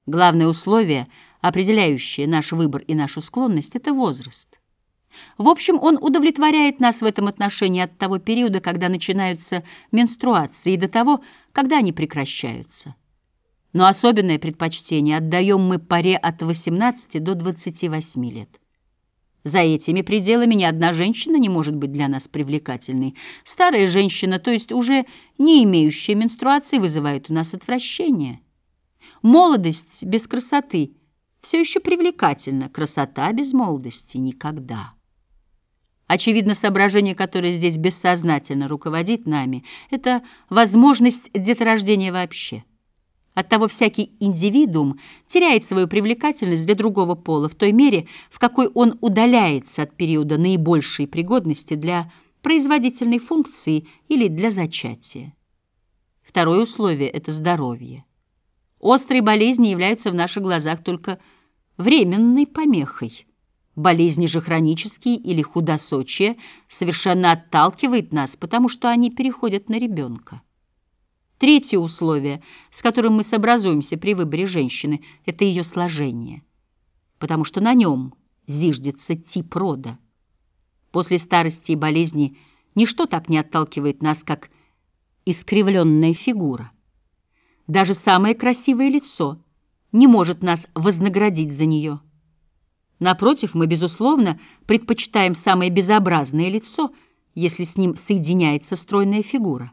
Главное условие, определяющее наш выбор и нашу склонность, — это возраст. В общем, он удовлетворяет нас в этом отношении от того периода, когда начинаются менструации, и до того, когда они прекращаются. Но особенное предпочтение отдаем мы паре от 18 до 28 лет. За этими пределами ни одна женщина не может быть для нас привлекательной. Старая женщина, то есть уже не имеющая менструации, вызывает у нас отвращение. Молодость без красоты все еще привлекательна, красота без молодости никогда. Очевидно, соображение, которое здесь бессознательно руководит нами, это возможность деторождения вообще. Оттого всякий индивидуум теряет свою привлекательность для другого пола в той мере, в какой он удаляется от периода наибольшей пригодности для производительной функции или для зачатия. Второе условие — это здоровье. Острые болезни являются в наших глазах только временной помехой. Болезни же хронические или худосочие совершенно отталкивает нас, потому что они переходят на ребенка. Третье условие, с которым мы сообразуемся при выборе женщины, — это ее сложение, потому что на нем зиждется тип рода. После старости и болезни ничто так не отталкивает нас, как искривленная фигура. Даже самое красивое лицо не может нас вознаградить за нее. Напротив, мы, безусловно, предпочитаем самое безобразное лицо, если с ним соединяется стройная фигура.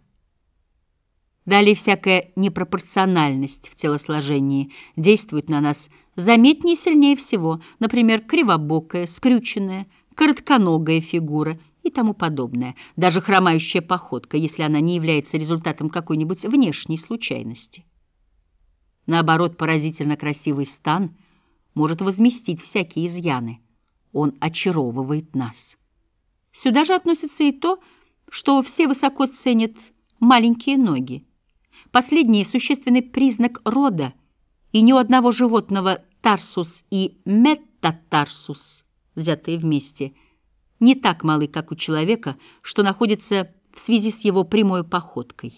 Далее всякая непропорциональность в телосложении действует на нас заметнее и сильнее всего, например, кривобокая, скрюченная, коротконогая фигура и тому подобное, даже хромающая походка, если она не является результатом какой-нибудь внешней случайности. Наоборот, поразительно красивый стан может возместить всякие изъяны. Он очаровывает нас. Сюда же относится и то, что все высоко ценят маленькие ноги. Последний существенный признак рода, и ни у одного животного тарсус и метатарсус, взятые вместе, не так малы, как у человека, что находится в связи с его прямой походкой.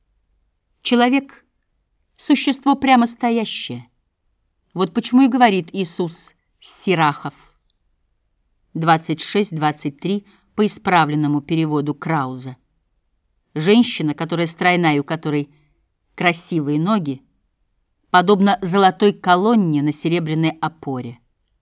Человек — существо прямо стоящее. Вот почему и говорит Иисус Сирахов 26-23 по исправленному переводу Крауза. Женщина, которая стройна и у которой красивые ноги, подобно золотой колонне на серебряной опоре.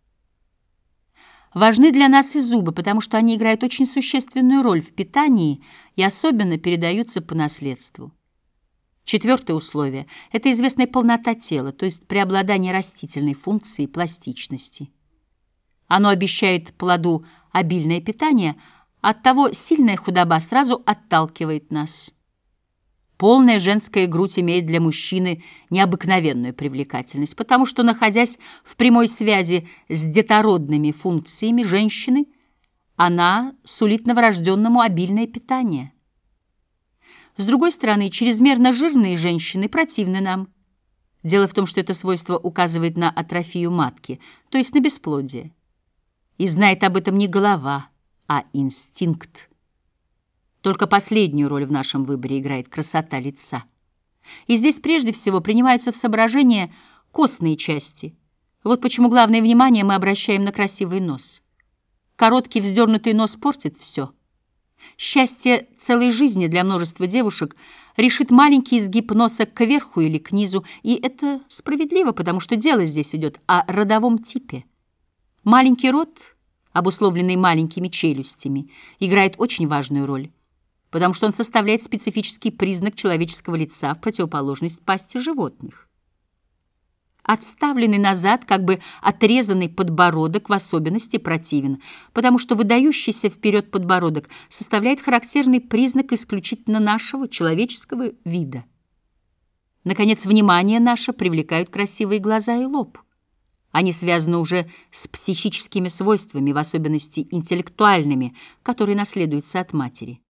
Важны для нас и зубы, потому что они играют очень существенную роль в питании и особенно передаются по наследству. Четвертое условие — это известная полнота тела, то есть преобладание растительной функции и пластичности. Оно обещает плоду обильное питание, оттого сильная худоба сразу отталкивает нас. Полная женская грудь имеет для мужчины необыкновенную привлекательность, потому что, находясь в прямой связи с детородными функциями женщины, она сулит новорожденному обильное питание. С другой стороны, чрезмерно жирные женщины противны нам. Дело в том, что это свойство указывает на атрофию матки, то есть на бесплодие. И знает об этом не голова, а инстинкт. Только последнюю роль в нашем выборе играет красота лица. И здесь прежде всего принимаются в соображение костные части. Вот почему главное внимание мы обращаем на красивый нос. Короткий вздернутый нос портит все. Счастье целой жизни для множества девушек решит маленький изгиб носа кверху или к низу, и это справедливо, потому что дело здесь идет о родовом типе. Маленький рот, обусловленный маленькими челюстями, играет очень важную роль, потому что он составляет специфический признак человеческого лица в противоположность пасти животных. Отставленный назад, как бы отрезанный подбородок в особенности противен, потому что выдающийся вперед подбородок составляет характерный признак исключительно нашего человеческого вида. Наконец, внимание наше привлекают красивые глаза и лоб. Они связаны уже с психическими свойствами, в особенности интеллектуальными, которые наследуются от матери.